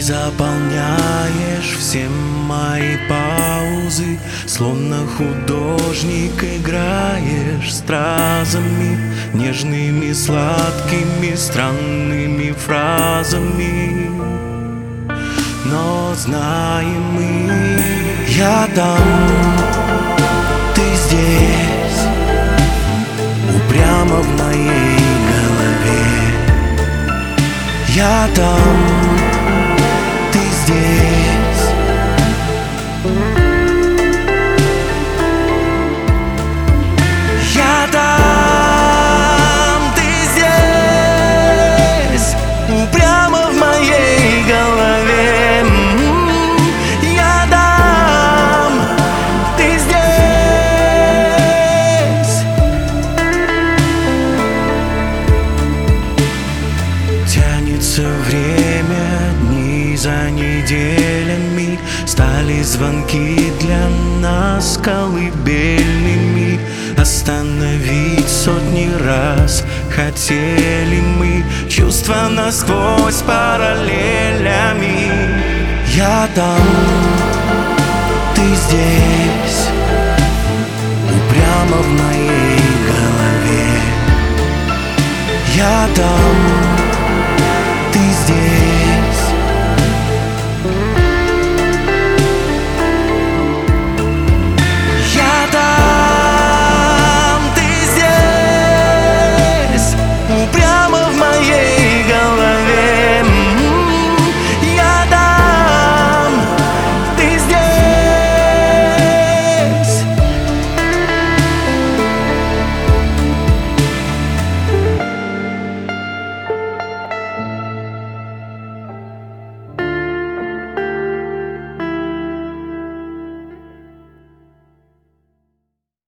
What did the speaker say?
заполняешь все мои паузы, словно художник играешь стразами, нежными, сладкими, странными фразами. Но знаем мы, я там, ты здесь, упрямо в моей голове. Я там, ты здесь. Я там, ты здесь, упрямо в моей голове. Я там, ты здесь. Тянется время, дни за неделями, стали звонки для нас колыбельными. Остановить сотни раз хотели мы, чувства насквозь параллелями. Я там, ты здесь, упрямо в моей голове. Я там,